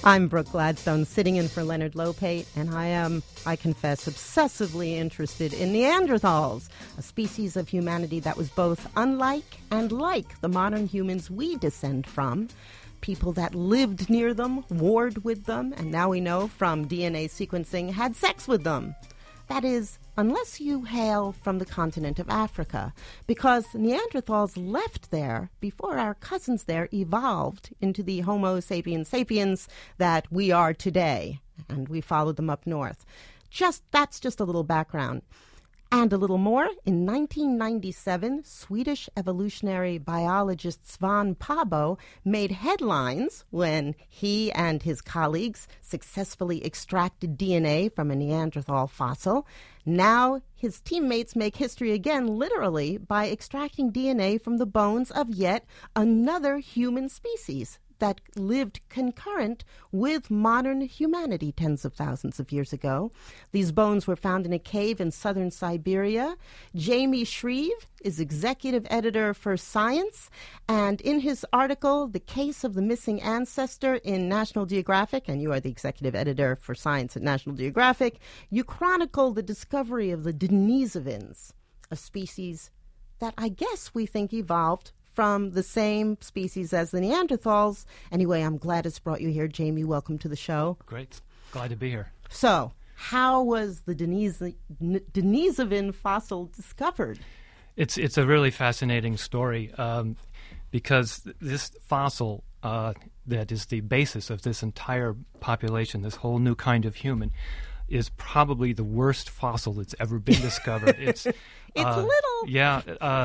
I'm Brooke Gladstone, sitting in for Leonard Lopate, and I confess, obsessively interested in Neanderthals, a species of humanity that was both unlike and like the modern humans we descend from. People that lived near them, warred with them, and now we know from DNA sequencing had sex with them. That is, unless you hail from the continent of Africa, because Neanderthals left there before our cousins there evolved into the Homo sapiens sapiens that we are today, and we followed them up north. That's just a little background. And a little more, in 1997, Swedish evolutionary biologist Svan Pabo made headlines when he and his colleagues successfully extracted DNA from a Neanderthal fossil. Now his teammates make history again, literally, by extracting DNA from the bones of yet another human species that lived concurrent with modern humanity tens of thousands of years ago. These bones were found in a cave in southern Siberia. Jamie Shreve is executive editor for Science, and in his article, The Case of the Missing Ancestor in National Geographic, and you are the executive editor for Science at National Geographic, you chronicle the discovery of the Denisovans, a species that I guess we think evolved from the same species as the Neanderthals. Anyway, I'm glad it's brought you here. Jamie, welcome to the show. Great. Glad to be here. So, how was the Denisovan fossil discovered? It's a really fascinating story because this fossil that is the basis of this entire population, this whole new kind of human, is probably the worst fossil that's ever been discovered. It's little. Yeah.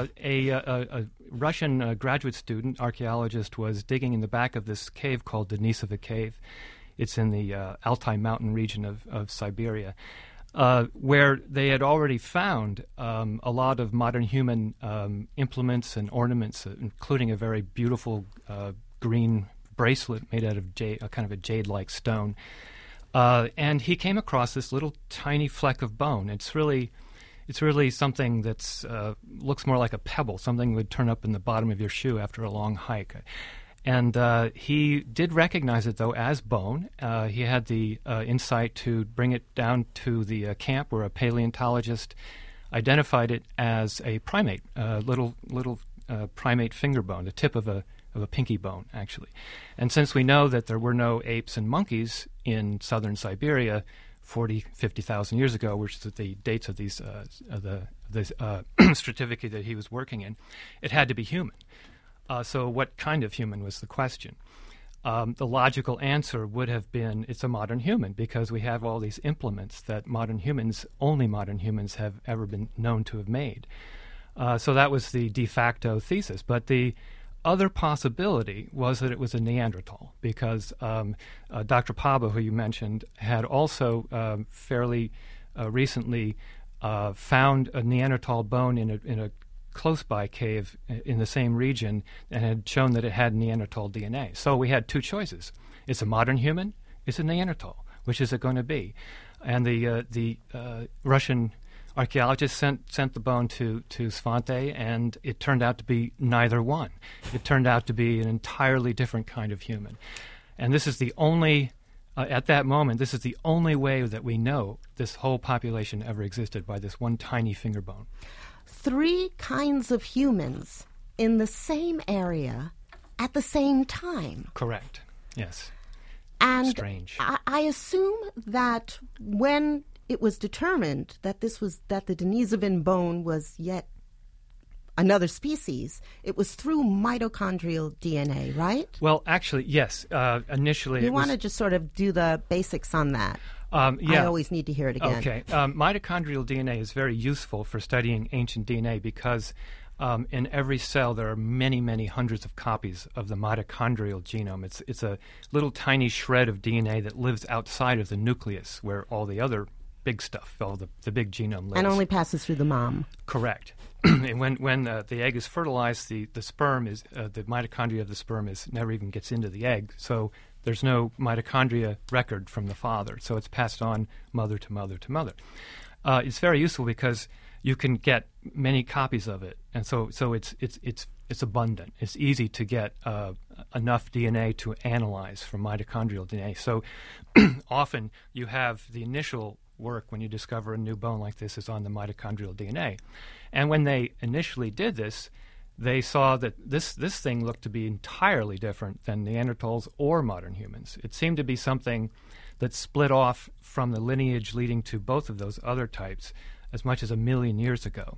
A Russian graduate student, archaeologist, was digging in the back of this cave called Denisova Cave. It's in the Altai mountain region of Siberia, where they had already found a lot of modern human implements and ornaments, including a very beautiful green bracelet made out of kind of a jade-like stone. And he came across this little tiny fleck of bone. It's really something that's looks more like a pebble, something would turn up in the bottom of your shoe after a long hike. And he did recognize it, though, as bone. He had the insight to bring it down to the camp where a paleontologist identified it as a primate, little primate finger bone, the tip of a pinky bone, actually. And since we know that there were no apes and monkeys in southern Siberia 40, 50,000 years ago, which is the dates of these the stratificate that he was working in, it had to be human. So what kind of human was the question? The logical answer would have been it's a modern human, because we have all these implements that only modern humans have ever been known to have made. So that was the de facto thesis. But the other possibility was that it was a Neanderthal, because Dr. Pabo, who you mentioned, had also fairly recently found a Neanderthal bone in a close-by cave in the same region, and had shown that it had Neanderthal DNA. So we had two choices. It's a modern human, it's a Neanderthal. Which is it going to be? And the Russian archaeologists sent the bone to Svante, and it turned out to be neither one. It turned out to be an entirely different kind of human. And this is the only, at that moment, this is the only way that we know this whole population ever existed, by this one tiny finger bone. 3 kinds of humans in the same area at the same time. Correct. Yes. And strange. I assume that when it was determined that the Denisovan bone was yet another species, it was through mitochondrial DNA, right? Well, actually, yes. Initially, you want to just sort of do the basics on that. Yeah. I always need to hear it again. Okay. Mitochondrial DNA is very useful for studying ancient DNA, because in every cell there are many, many hundreds of copies of the mitochondrial genome. It's a little tiny shred of DNA that lives outside of the nucleus, where all the other big stuff, all the big genome lives. And only passes through the mom. Correct. And when the egg is fertilized, the sperm is the mitochondria of the sperm never even gets into the egg. So there's no mitochondria record from the father. So it's passed on mother to mother to mother. It's very useful because you can get many copies of it, and so it's abundant. It's easy to get enough DNA to analyze from mitochondrial DNA. So often you have the initial work when you discover a new bone like this is on the mitochondrial DNA, and when they initially did this, they saw that this thing looked to be entirely different than Neanderthals or modern humans. It seemed to be something that split off from the lineage leading to both of those other types as much as 1 million years ago.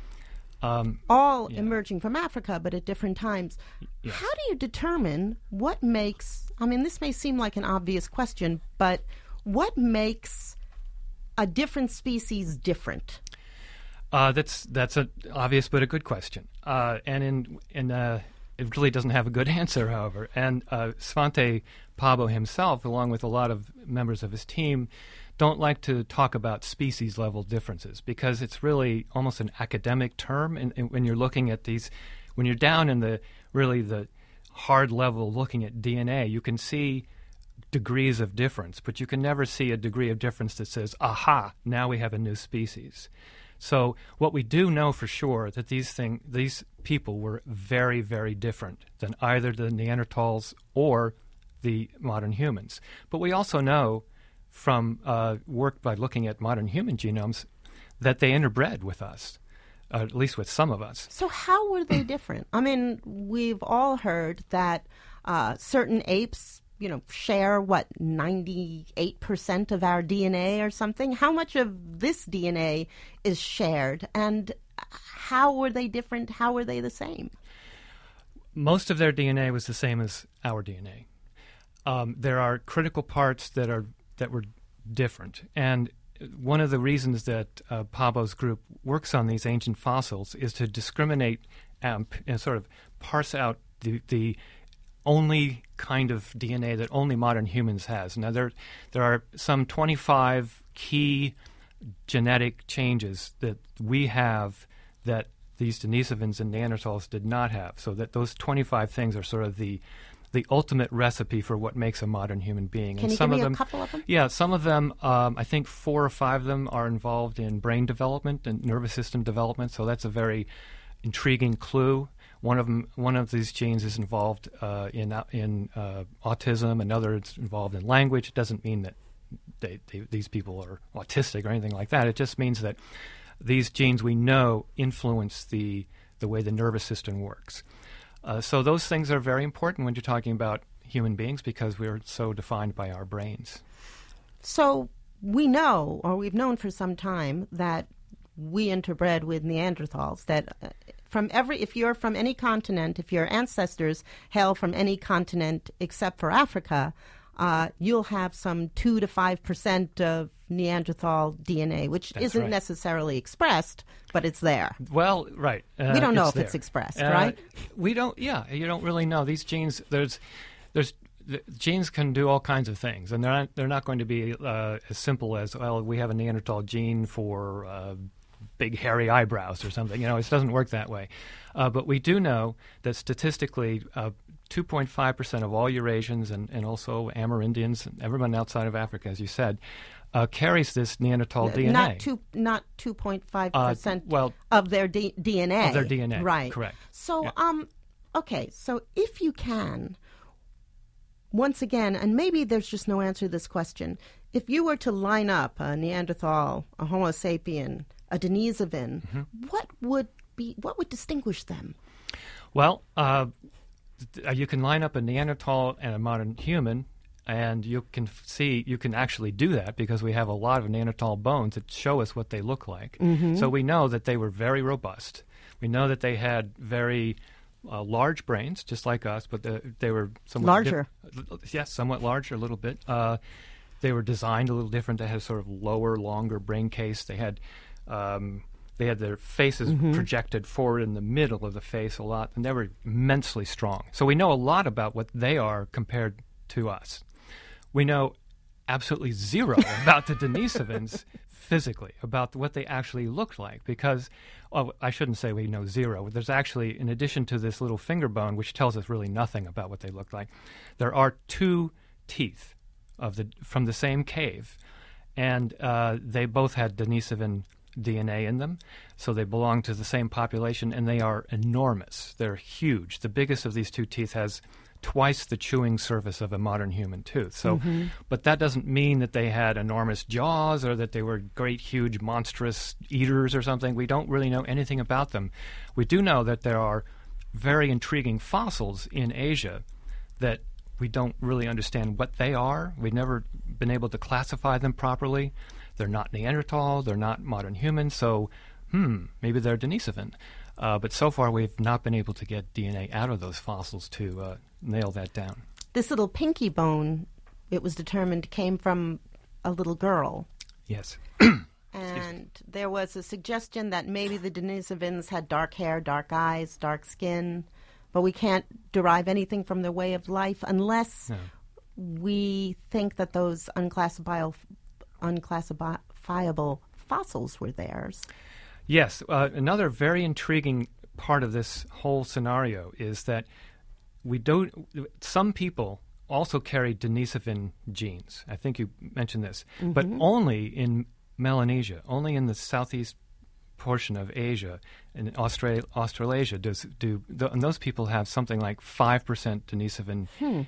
All emerging from Africa, but at different times. Yes. How do you determine what makes, I mean, this may seem like an obvious question, but what makes a different species different? That's an obvious but a good question. And it really doesn't have a good answer, however. And Svante Pääbo himself, along with a lot of members of his team, don't like to talk about species-level differences because it's really almost an academic term. And when you're looking at these, when you're down in the hard level looking at DNA, you can see degrees of difference, but you can never see a degree of difference that says, aha, now we have a new species. So what we do know for sure that these people were very, very different than either the Neanderthals or the modern humans. But we also know from work by looking at modern human genomes that they interbred with us, at least with some of us. So how were they different? I mean, we've all heard that certain apes, share, 98% of our DNA or something? How much of this DNA is shared? And how were they different? How were they the same? Most of their DNA was the same as our DNA. There are critical parts that were different. And one of the reasons that Pääbo's group works on these ancient fossils is to discriminate and sort of parse out the only kind of DNA that only modern humans has. Now, there are some 25 key genetic changes that we have that these Denisovans and Neanderthals did not have. So that those 25 things are sort of the ultimate recipe for what makes a modern human being. Can you give me a couple of them? Yeah, some of them, I think 4 or 5 of them are involved in brain development and nervous system development, so that's a very intriguing clue. One of these genes is involved in autism, another is involved in language. It doesn't mean that these people are autistic or anything like that. It just means that these genes we know influence the way the nervous system works. So those things are very important when you're talking about human beings because we're so defined by our brains. So we know, or we've known for some time, that we interbred with Neanderthals, that if you're from any continent, if your ancestors hail from any continent except for Africa, you'll have some 2 to 5% of Neanderthal DNA, which isn't necessarily expressed, but it's there. Well, right. We don't know if it's expressed, right? We don't. Yeah, you don't really know. These genes, genes can do all kinds of things, and they're not going to be as simple as, well, we have a Neanderthal gene for big hairy eyebrows or something. It doesn't work that way. But we do know that statistically, 2.5% of all Eurasians and also Amerindians, everyone outside of Africa, as you said, carries this Neanderthal DNA. Not 2.5% of their DNA. Of their DNA, right? Correct. So, okay. So, if you can, once again, and maybe there's just no answer to this question, if you were to line up a Neanderthal, a Homo sapien, a Denisovan, what would distinguish them? Well, you can line up a Neanderthal and a modern human, and you can actually do that because we have a lot of Neanderthal bones that show us what they look like. So we know that they were very robust. We know that they had very large brains, just like us, but they were somewhat larger. Yes, somewhat larger, a little bit. They were designed a little different. They had sort of lower, longer brain case. They had their faces projected forward in the middle of the face a lot, and they were immensely strong. So we know a lot about what they are compared to us. We know absolutely zero about the Denisovans physically, about what they actually looked like, because, I shouldn't say we know zero. There's actually, in addition to this little finger bone, which tells us really nothing about what they look like, there are 2 teeth from the same cave, and they both had Denisovan DNA in them, so they belong to the same population, and they are enormous. They're huge. The biggest of these two teeth has twice the chewing surface of a modern human tooth. So, but that doesn't mean that they had enormous jaws or that they were great, huge, monstrous eaters or something. We don't really know anything about them. We do know that there are very intriguing fossils in Asia that we don't really understand what they are. We've never been able to classify them properly. They're not Neanderthal. They're not modern humans. So, maybe they're Denisovan. But so far, we've not been able to get DNA out of those fossils to nail that down. This little pinky bone, it was determined, came from a little girl. Yes. And there was a suggestion that maybe the Denisovans had dark hair, dark eyes, dark skin, but we can't derive anything from their way of life unless we think that those unclassifiable fossils were theirs. Yes. Another very intriguing part of this whole scenario is that some people also carry Denisovan genes. I think you mentioned this, but only in Melanesia, only in the southeast portion of Asia, and Australasia, and those people have something like 5% Denisovan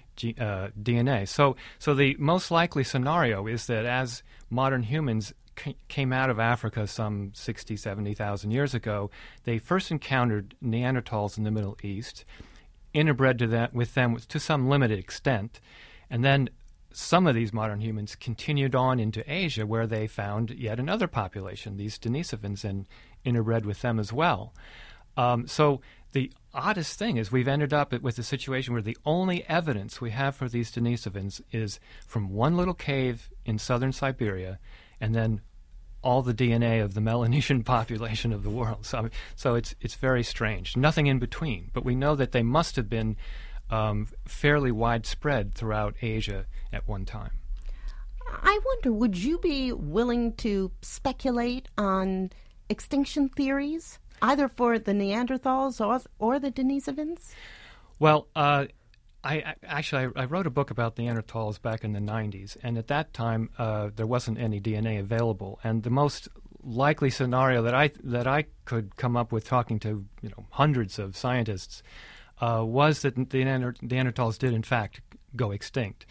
DNA. So the most likely scenario is that as modern humans came out of Africa some 60,000, 70,000 years ago, they first encountered Neanderthals in the Middle East, interbred with them to some limited extent, and then some of these modern humans continued on into Asia, where they found yet another population, these Denisovans, and interbred with them as well. So the oddest thing is we've ended up with a situation where the only evidence we have for these Denisovans is from one little cave in southern Siberia, and then all the DNA of the Melanesian population of the world. So it's very strange. Nothing in between. But we know that they must have been fairly widespread throughout Asia at one time. I wonder, would you be willing to speculate on extinction theories, either for the Neanderthals or the Denisovans? Well, I wrote a book about Neanderthals back in the 90s, and at that time there wasn't any DNA available. And the most likely scenario that I could come up with, talking to hundreds of scientists, was that the Neanderthals did in fact go extinct.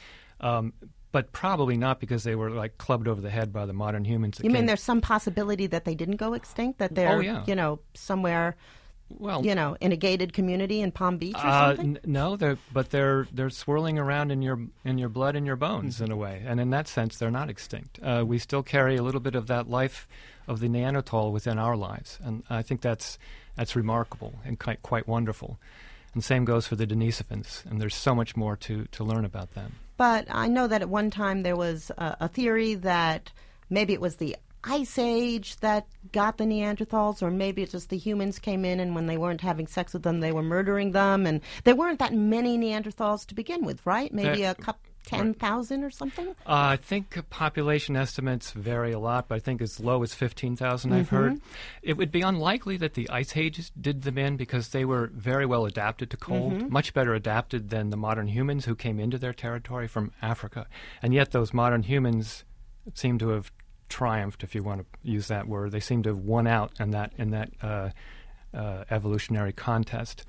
But probably not because they were clubbed over the head by the modern humans. You mean there's some possibility that they didn't go extinct, that they're somewhere, in a gated community in Palm Beach or something? No, they're swirling around in your blood and your bones in a way, and in that sense they're not extinct. We still carry a little bit of that life of the Neanderthal within our lives, and I think that's remarkable and quite wonderful. And same goes for the Denisovans, and there's so much more to learn about them. But I know that at one time there was a theory that maybe it was the Ice Age that got the Neanderthals, or maybe it's just the humans came in, and when they weren't having sex with them, they were murdering them. And there weren't that many Neanderthals to begin with, right? Maybe 10,000 or something? I think population estimates vary a lot, but I think as low as 15,000 I've heard. It would be unlikely that the Ice Age did them in, because they were very well adapted to cold, much better adapted than the modern humans who came into their territory from Africa. And yet those modern humans seem to have triumphed, if you want to use that word. They seem to have won out in that evolutionary contest.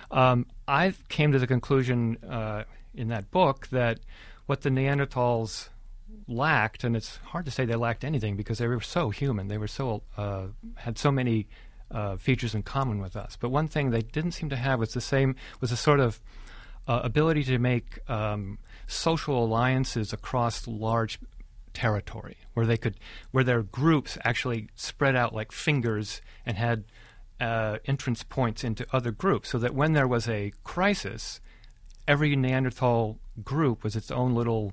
I came to the conclusion in that book that what the Neanderthals lacked, and it's hard to say they lacked anything because they were so human, they were so had so many features in common with us. But one thing they didn't seem to have was a sort of ability to make social alliances across large territory, where their groups actually spread out like fingers and had entrance points into other groups, so that when there was a crisis, every Neanderthal group was its own little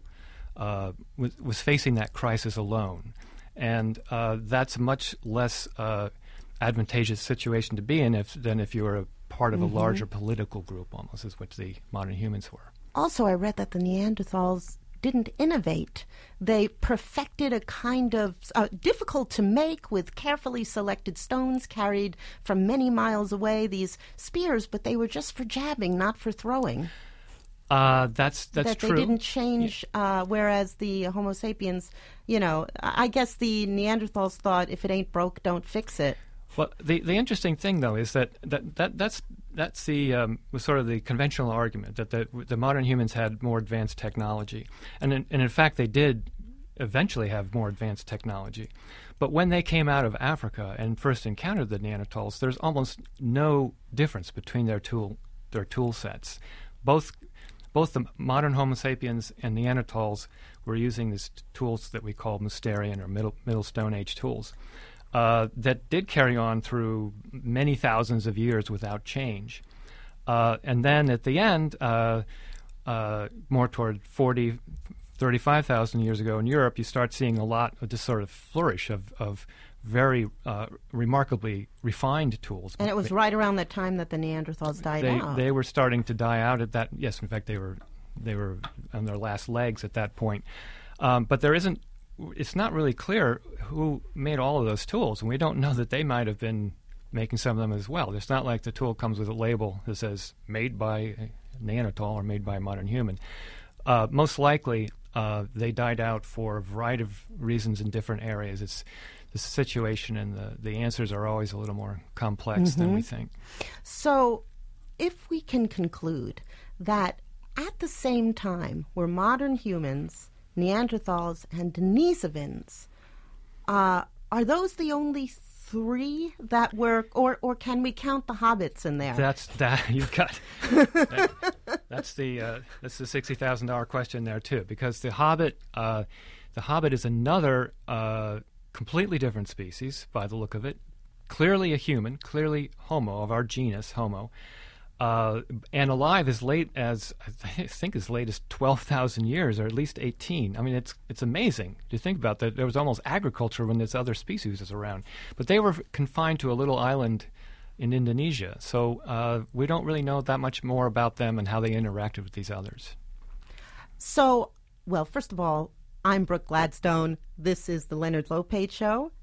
was facing that crisis alone, and that's a much less advantageous situation to be in than if you were a part of a larger political group, almost, as which the modern humans were. Also, I read that the Neanderthals didn't innovate. They perfected a kind of difficult to make, with carefully selected stones carried from many miles away, these spears, but they were just for jabbing, not for throwing. That's that true. They didn't change, whereas the Homo sapiens, I guess the Neanderthals thought if it ain't broke, don't fix it. Well, the interesting thing though is that's the was sort of the conventional argument that the modern humans had more advanced technology, and in fact they did eventually have more advanced technology. But when they came out of Africa and first encountered the Neanderthals, there's almost no difference between their tool sets. Both the modern Homo sapiens and Neanderthals were using these tools that we call Mousterian or Middle Stone Age tools that did carry on through many thousands of years without change. And then at the end, more toward 35,000 years ago in Europe, you start seeing a lot of this sort of flourish of very remarkably refined tools. And it was right around that time that the Neanderthals died out. They were starting to die out at that. Yes, in fact, they were on their last legs at that point. But it's not really clear who made all of those tools, and we don't know that they might have been making some of them as well. It's not like the tool comes with a label that says made by a Neanderthal or made by a modern human. Most likely, they died out for a variety of reasons in different areas. It's the situation and the answers are always a little more complex than we think. So if we can conclude that at the same time were modern humans, Neanderthals, and Denisovans, are those the only three that were, or can we count the hobbits in there? That's you've got. That's the $60,000 question there too, because the hobbit is another completely different species by the look of it. Clearly a human, clearly Homo, of our genus Homo, and alive as late as I think as late as 12,000 years, or at least 18. I mean, it's amazing to think about that. There was almost agriculture when this other species was around, but they were confined to a little island in Indonesia. So we don't really know that much more about them and how they interacted with these others. So, well, first of all, I'm Brooke Gladstone. This is the Leonard Lopate Show.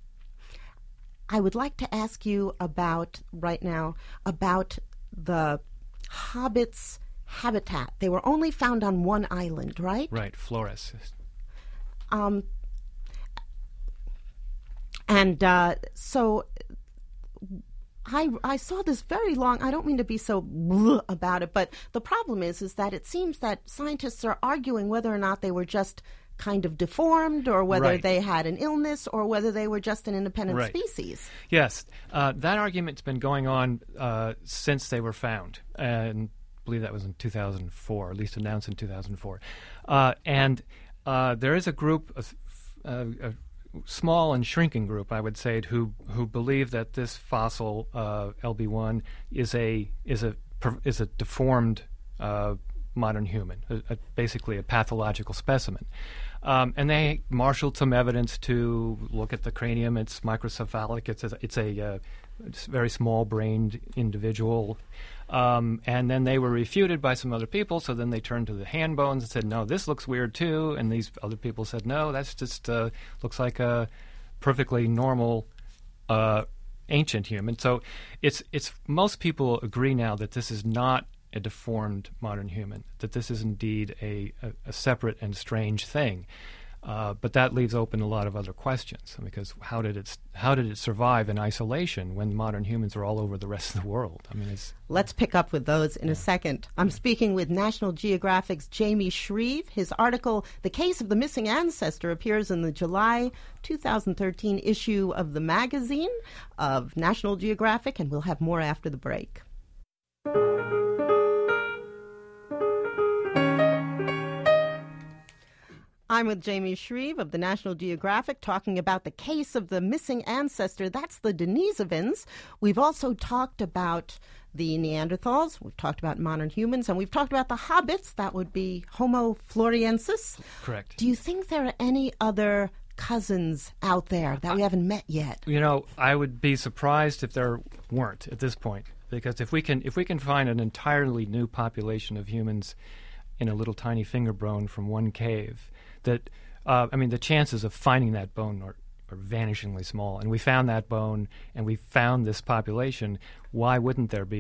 I would like to ask you about the hobbits' habitat. They were only found on one island, right? Right, Flores. So I saw this very long, I don't mean to be so bleh about it, but the problem is that it seems that scientists are arguing whether or not they were just kind of deformed, or whether they had an illness, or whether they were just an independent species. Yes, that argument's been going on since they were found, and I believe that was in 2004, at least announced in 2004. And there is a group, a small and shrinking group, I would say, who believe that this fossil LB1 is a deformed modern human, basically a pathological specimen. And they marshaled some evidence to look at the cranium. It's microcephalic. It's a very small-brained individual. And then they were refuted by some other people, so then they turned to the hand bones and said, no, this looks weird too. And these other people said, no, that's just looks like a perfectly normal ancient human. So it's most people agree now that this is not a deformed modern human, that this is indeed a separate and strange thing. But that leaves open a lot of other questions, because how did it survive in isolation when modern humans are all over the rest of the world? I mean, let's pick up with those in a second. I'm speaking with National Geographic's Jamie Shreve. His article, "The Case of the Missing Ancestor," appears in the July 2013 issue of the magazine of National Geographic, and we'll have more after the break. I'm with Jamie Shreve of the National Geographic, talking about the case of the missing ancestor. That's the Denisovans. We've also talked about the Neanderthals. We've talked about modern humans, and we've talked about the hobbits. That would be Homo floresiensis. Correct. Do you think there are any other cousins out there that we haven't met yet? You know, I would be surprised if there weren't at this point, because if we can find an entirely new population of humans in a little tiny finger bone from one cave, that the chances of finding that bone are vanishingly small. And we found that bone, and we found this population. Why wouldn't there be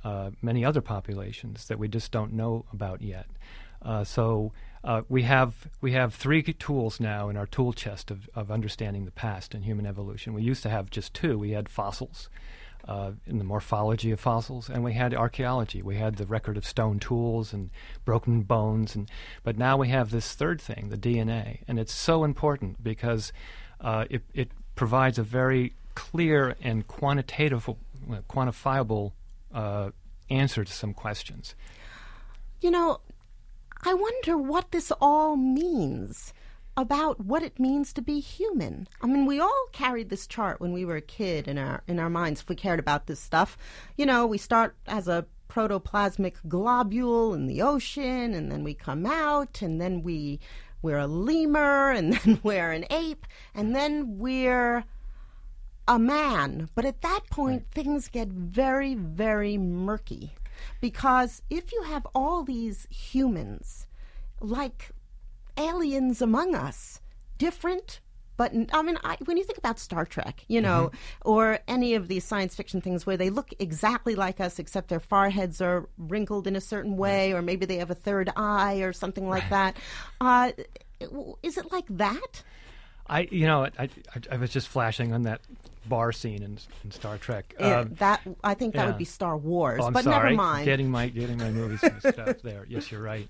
many other populations that we just don't know about yet. So we have 3 tools now in our tool chest of understanding the past and human evolution. We used to have just 2. We had fossils, in the morphology of fossils, and we had archaeology. We had the record of stone tools and broken bones, but now we have this third thing, the DNA, and it's so important because it provides a very clear and quantifiable answer to some questions. You know, I wonder what this all means about what it means to be human. I mean, we all carried this chart when we were a kid in our minds if we cared about this stuff. You know, we start as a protoplasmic globule in the ocean, and then we come out, and then we're a lemur, and then we're an ape, and then we're a man. But at that point, things get very, very murky. Because if you have all these humans, like aliens among us, different, but I mean, when you think about Star Trek, you know, or any of these science fiction things where they look exactly like us, except their foreheads are wrinkled in a certain way, or maybe they have a third eye or something like that. Is it like that? I was just flashing on that bar scene in Star Trek. I think that would be Star Wars. Oh, I'm but sorry. Never mind. Getting my movies mixed up there. Yes, you're right.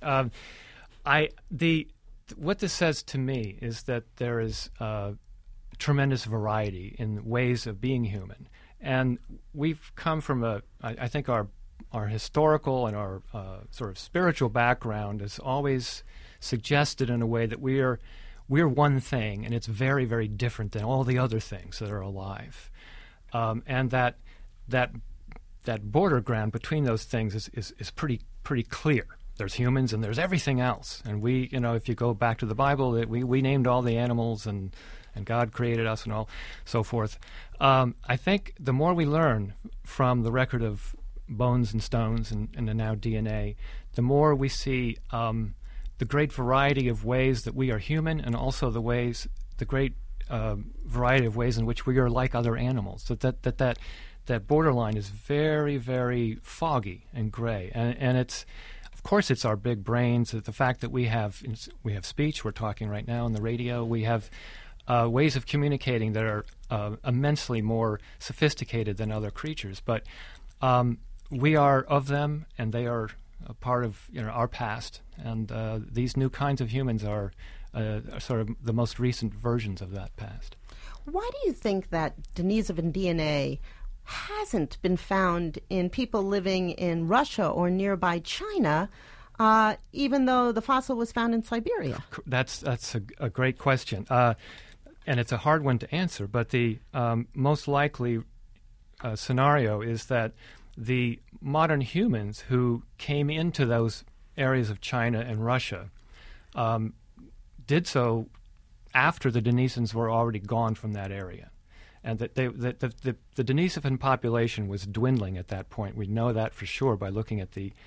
What this says to me is that there is tremendous variety in ways of being human, and we've come from I think our historical and our sort of spiritual background is always suggested in a way that we're one thing, and it's very, very different than all the other things that are alive. And that border ground between those things is pretty clear. There's humans and there's everything else. And we, if you go back to the Bible, we named all the animals and God created us and all so forth. I think the more we learn from the record of bones and stones and now DNA, the more we see the great variety of ways that we are human, and also the great variety of ways in which we are like other animals. That borderline is very, very foggy and gray, and it's, of course, it's our big brains. The fact that we have speech. We're talking right now on the radio. We have ways of communicating that are immensely more sophisticated than other creatures, but we are of them, and they are a part of our past, and these new kinds of humans are sort of the most recent versions of that past. Why do you think that Denisovan DNA hasn't been found in people living in Russia or nearby China, even though the fossil was found in Siberia? That's a great question, and it's a hard one to answer, but the most likely scenario is that the modern humans who came into those areas of China and Russia did so after the Denisovans were already gone from that area, and that the Denisovan population was dwindling at that point. We know that for sure by looking at the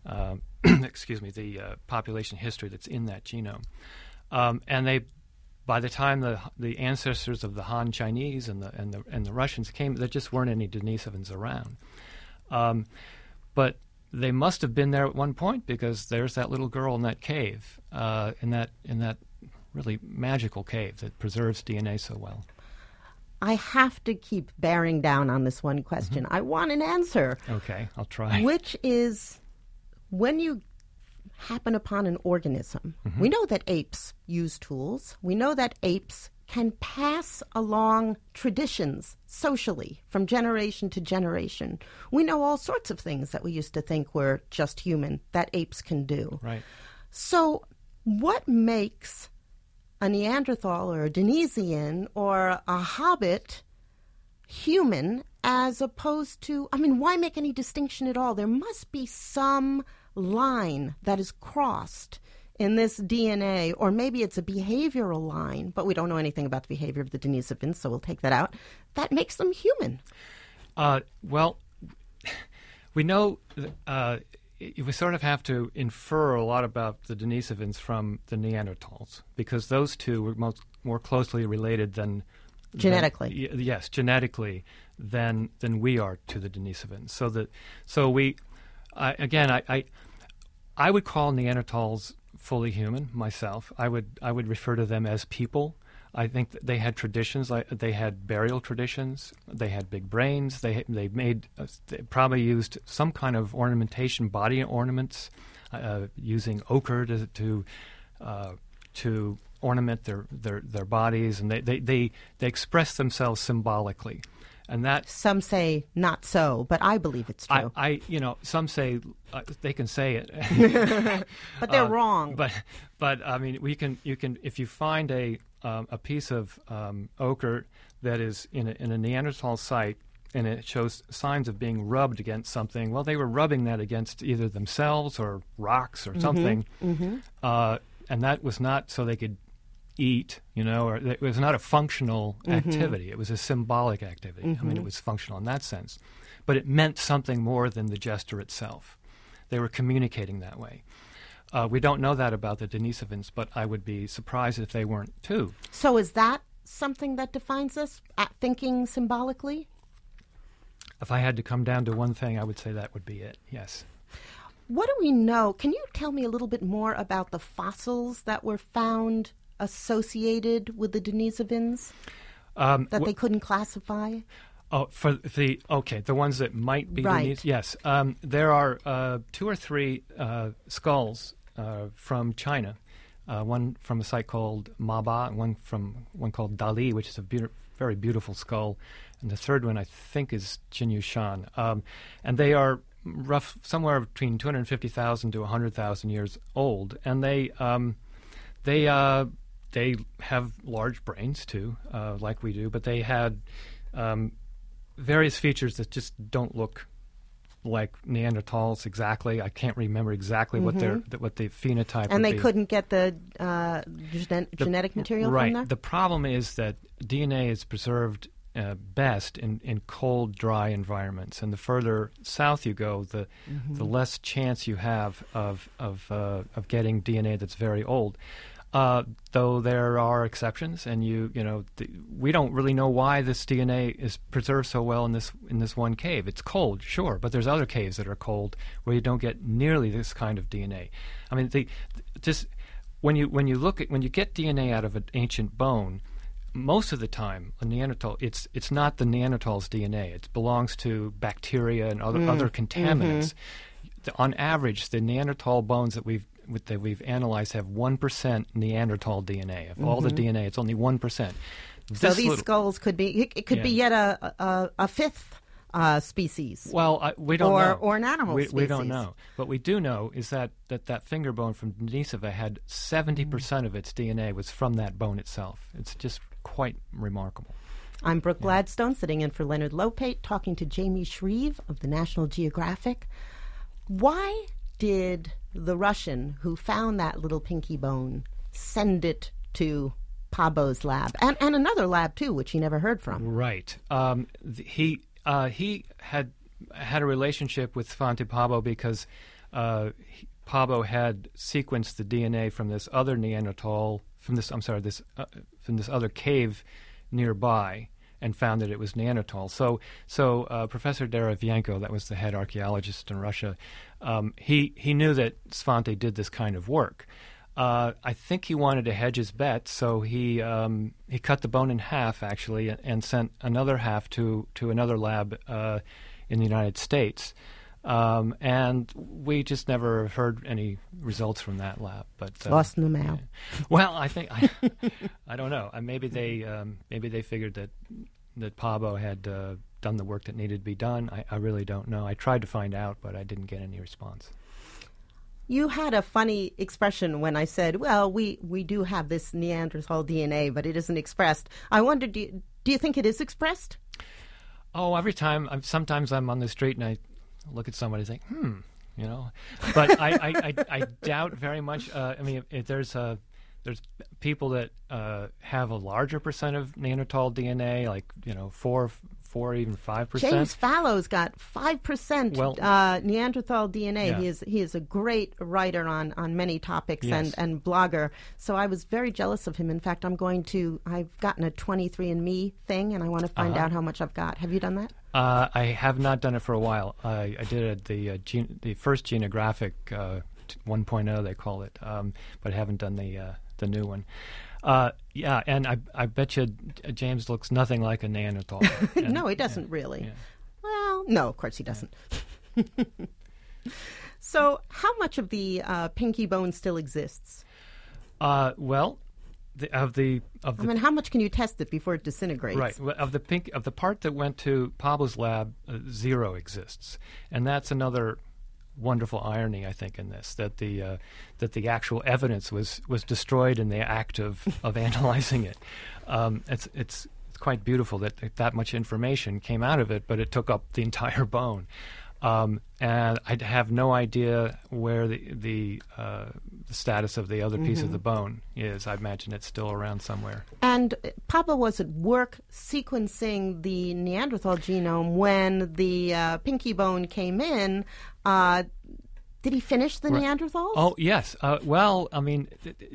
population history that's in that genome, and by the time the ancestors of the Han Chinese and the Russians came, there just weren't any Denisovans around. But they must have been there at one point, because there's that little girl in that cave, in that really magical cave that preserves DNA so well. I have to keep bearing down on this one question. I want an answer. Okay, I'll try. Which is, when you happen upon an organism, we know that apes use tools. We know that apes can pass along traditions socially from generation to generation. We know all sorts of things that we used to think were just human that apes can do. Right. So what makes a Neanderthal or a Denisovan or a Hobbit human as opposed to, why make any distinction at all? There must be some line that is crossed in this DNA, or maybe it's a behavioral line, but we don't know anything about the behavior of the Denisovans, so we'll take that out. That makes them human. Well, we know we sort of have to infer a lot about the Denisovans from the Neanderthals, because those two were more closely related than genetically. Yes, genetically, than we are to the Denisovans. I would call Neanderthals fully human myself. I would refer to them as people. I think that they had traditions. They had burial traditions. They had big brains. They probably used some kind of ornamentation, body ornaments, using ochre to ornament their bodies, and they express themselves symbolically. And that some say not so, but I believe it's true. Some say they can say it, but they're wrong. But I mean, you can if you find a piece of ochre that is in a Neanderthal site and it shows signs of being rubbed against something. Well, they were rubbing that against either themselves or rocks or something, and that was not so they could eat, or it was not a functional activity. It was a symbolic activity. I mean, it was functional in that sense. But it meant something more than the gesture itself. They were communicating that way. We don't know that about the Denisovans, but I would be surprised if they weren't too. So is that something that defines us, thinking symbolically? If I had to come down to one thing, I would say that would be it, yes. What do we know? Can you tell me a little bit more about the fossils that were found associated with the Denisovans that they couldn't classify? Oh, the ones that might be right. Denisovans? Yes. There are 2 or 3 skulls from China, one from a site called Maba, and one called Dali, which is a very beautiful skull, and the third one I think is Jinyushan. And they are somewhere between 250,000 to 100,000 years old, and they have large brains too, like we do, but they had various features that just don't look like Neanderthals exactly. I can't remember exactly what the phenotype would be. And they couldn't get the genetic material right. from there? The problem is that DNA is preserved best in cold, dry environments, and the further south you go, the less chance you have of getting DNA that's very old. Though there are exceptions, and we don't really know why this DNA is preserved so well in this one cave. It's cold, sure, but there's other caves that are cold where you don't get nearly this kind of DNA. I mean, when you get DNA out of an ancient bone, most of the time, a Neanderthal, it's not the Neanderthal's DNA. It belongs to bacteria and other contaminants. On average, the Neanderthal bones that we've analyzed have 1% Neanderthal DNA. Of all the DNA, it's only 1%. So these skulls could be be yet a fifth species. Well, we don't know. Or an animal species. We don't know. What we do know is that finger bone from Denisova had 70% of its DNA was from that bone itself. It's just quite remarkable. I'm Brooke Gladstone, sitting in for Leonard Lopate, talking to Jamie Shreve of the National Geographic. Why did the Russian who found that little pinky bone send it to Pabo's lab and another lab too, which he never heard from? Right. He had a relationship with Svante Pabo because Pabo had sequenced the DNA from this other Neanderthal from this other cave nearby, and found that it was Neanderthal. So Professor Derevienko, that was the head archaeologist in Russia, he knew that Svante did this kind of work. I think he wanted to hedge his bet, so he cut the bone in half, actually, and sent another half to another lab in the United States. And we just never heard any results from that lab. But lost in the mail. Yeah. Well, I think I don't know. Maybe they figured that Pabo had done the work that needed to be done. I really don't know. I tried to find out, but I didn't get any response. You had a funny expression when I said, well, we do have this Neanderthal DNA, but it isn't expressed. I wondered, do you think it is expressed? Oh, every time. Sometimes I'm on the street and I look at somebody and think, But I doubt very much. I mean, if there's people that have a larger percent of Neanderthal DNA, like 4 4, even 5%. James Fallows got 5% Neanderthal DNA. Yeah. He is a great writer on many topics Yes. and blogger. So I was very jealous of him. In fact, I've gotten a 23andMe thing, and I want to find out how much I've got. Have you done that? I have not done it for a while. I did it the first Genographic 1.0, they call it, but I haven't done the new one. And I bet you James looks nothing like a Neanderthal. No, he doesn't really. Yeah. Well, no, of course he doesn't. So how much of the pinky bone still exists? How much can you test it before it disintegrates? Right. Well, of the part that went to Pablo's lab, 0 exists, and that's another wonderful irony, I think, in this, that the actual evidence was destroyed in the act of analyzing it. It's quite beautiful that much information came out of it, but it took up the entire bone. And I have no idea where the status of the other piece of the bone is. I imagine it's still around somewhere. And Pablo was at work sequencing the Neanderthal genome when the pinky bone came in. Did he finish the Neanderthals? Oh, yes. Well, I mean,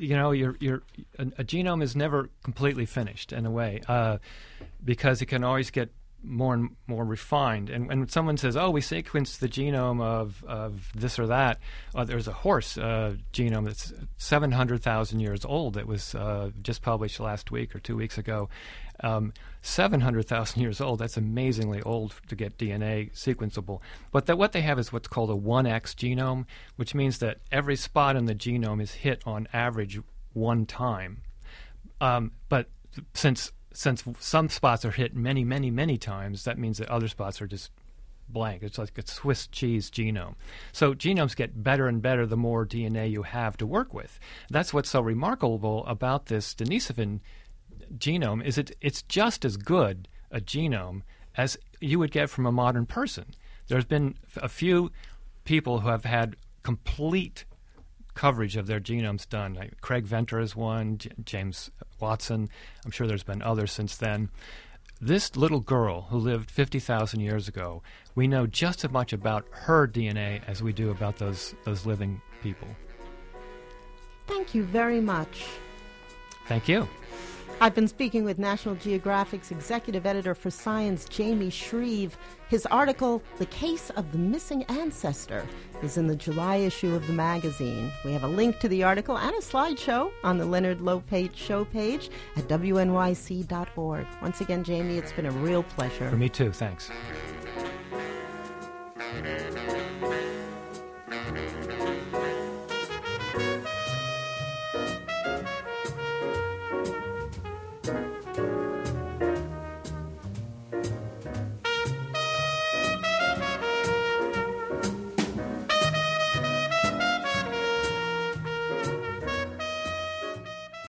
a genome is never completely finished in a way, because it can always get more and more refined. And when someone says, "Oh, we sequenced the genome of this or that," there's a horse genome that's 700,000 years old. It was just published last week or 2 weeks ago. 700,000 years old. That's amazingly old to get DNA sequenceable. But what they have is what's called a 1X genome, which means that every spot in the genome is hit on average one time. But since some spots are hit many, many, many times, that means that other spots are just blank. It's like a Swiss cheese genome. So genomes get better and better the more DNA you have to work with. That's what's so remarkable about this Denisovan genome, is it's just as good a genome as you would get from a modern person. There's been a few people who have had complete coverage of their genomes done. Like Craig Venter is one, James Watson. I'm sure there's been others since then. This little girl who lived 50,000 years ago, we know just as much about her DNA as we do about those living people. Thank you very much. Thank you. I've been speaking with National Geographic's executive editor for science, Jamie Shreve. His article, The Case of the Missing Ancestor, is in the July issue of the magazine. We have a link to the article and a slideshow on the Leonard Lopate show page at wnyc.org. Once again, Jamie, it's been a real pleasure. For me too, thanks.